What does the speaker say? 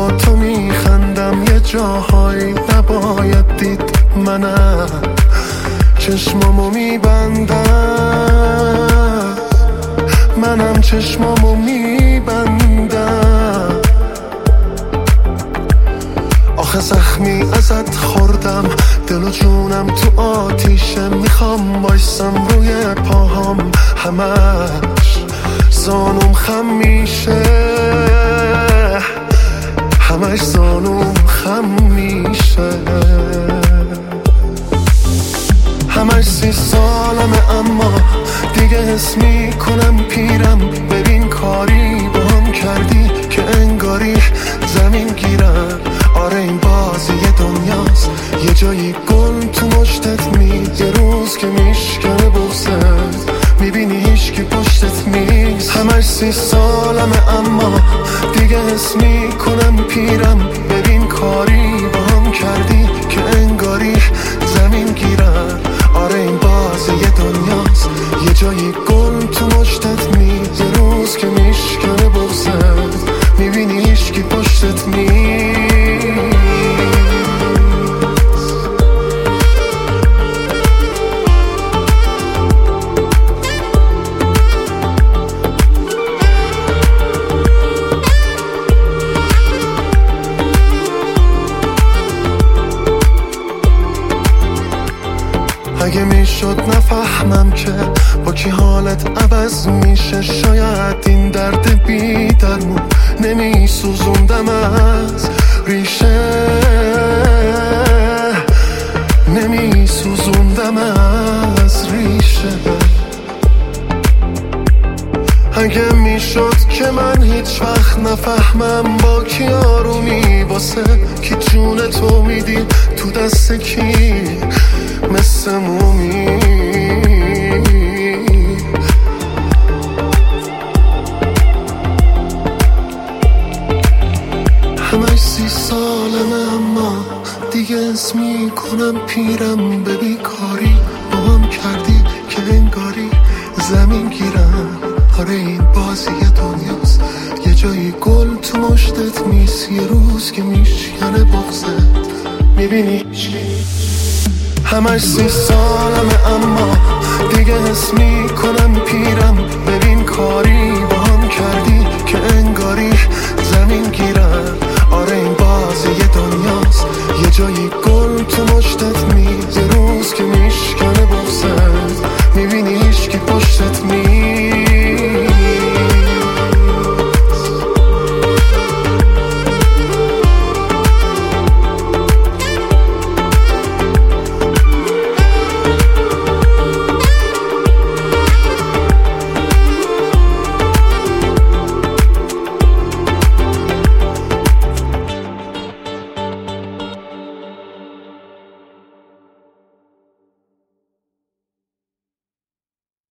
با تو میخندم یه جاهایی نباید دید. منم چشمامو میبندم، منم چشمامو میبندم. آخه زخمی ازت خوردم، دل و جونم تو آتیشه. میخوام بایستم روی پاهام، همش زانوم خم میشه، همش زانوم خم میشه. همش 30 سالمه اما دیگه حس میکنم پیرم. ببین کاری با هم کردی که انگاری زمین گیرم. آره این بازی دنیاست، یه جایی گل تو مشتت یه روز که میشکنه بغزت، میبینی هیچکی پشتت نیست. همش 30 سالمه اما دیگه حس میکنم پیرم. ببین کاری با هم کردی که انگاری زمین گیرم. آره این بازی دنیاست، یه جایی گل تو مشتت یه روز که میشکنه بغزت، میبینی هیچکی پشتت نیست. اگه میشد نفهمم که با کی حالت عوض میشه، شاید این درد بی درمون نمیسوزوندم از ریشه، نمیسوزوندم از ریشه. اگه میشد که من هیچ وقت نفهمم با کی آرومی، واسه کی جون تو میدی تو دست کی مثل مومی. همش 30 سالمه اما دیگه حس میکنم پیرم. ببین کاری با هم کردی که انگاری زمین گیرم. آره این بازی دنیاست، یه جایی گل تو مشتت نیست، یه روز که میشکنه بغزت، میبینی همش 30 سالمه اما دیگه حس میکنم پیرم. ببین کاری با هم کردی که انگاری زمین گیرم.